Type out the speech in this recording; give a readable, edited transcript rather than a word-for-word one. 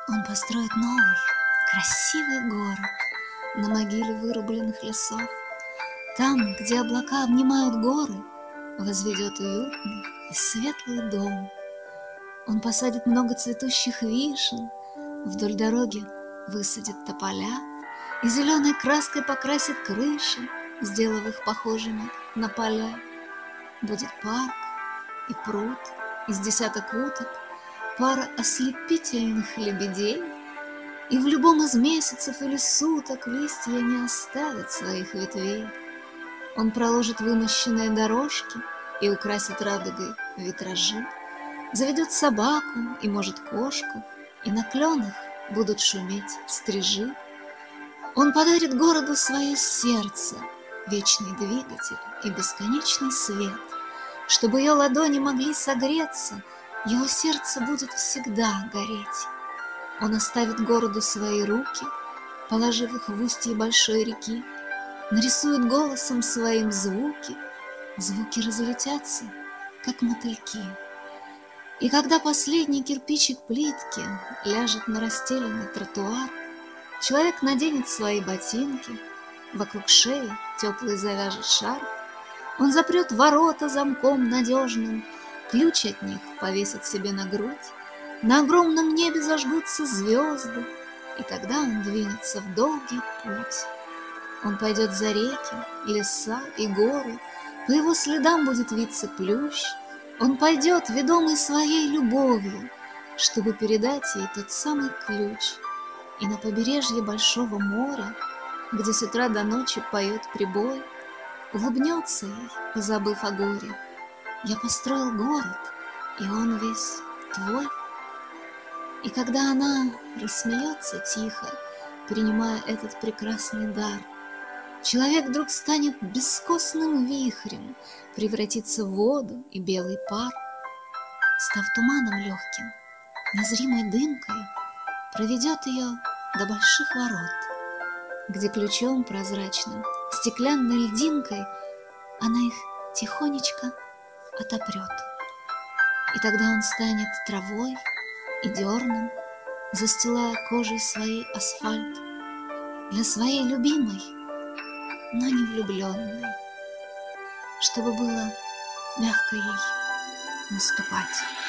Он построит новый, красивый город на могиле вырубленных лесов. Там, где облака обнимают горы, возведет уютный и светлый дом. Он посадит много цветущих вишен, вдоль дороги высадит тополя и зеленой краской покрасит крыши, сделав их похожими на поля. Будет парк и пруд из десяток уток, пара ослепительных лебедей, и в любом из месяцев или суток листья не оставят своих ветвей. Он проложит вымощенные дорожки и украсит радугой витражи, заведет собаку и, может, кошку, и на кленах будут шуметь стрижи. Он подарит городу свое сердце, вечный двигатель и бесконечный свет. Чтобы ее ладони могли согреться, его сердце будет всегда гореть. Он оставит городу свои руки, положив их в устье большой реки, нарисует голосом своим звуки, звуки разлетятся, как мотыльки. И когда последний кирпичик плитки ляжет на расстеленный тротуар, человек наденет свои ботинки, вокруг шеи теплый завяжет шарф, он запрет ворота замком надежным, ключ от них повесит себе на грудь, на огромном небе зажгутся звезды, и тогда он двинется в долгий путь. Он пойдет за реки, леса и горы, по его следам будет виться плющ. Он пойдет, ведомый своей любовью, чтобы передать ей тот самый ключ. И на побережье большого моря, где с утра до ночи поет прибой, улыбнется ей, позабыв о горе: я построил город, и он весь твой. И когда она рассмеется тихо, принимая этот прекрасный дар, человек вдруг станет бескостным вихрем, превратится в воду и белый пар. Став туманом легким, незримой дымкой, проведет ее до больших ворот, где ключом прозрачным, стеклянной льдинкой она их тихонечко отопрет. И тогда он станет травой и дерном, застилая кожей своей асфальт для своей любимой, но не влюбленной, чтобы было мягко ей наступать.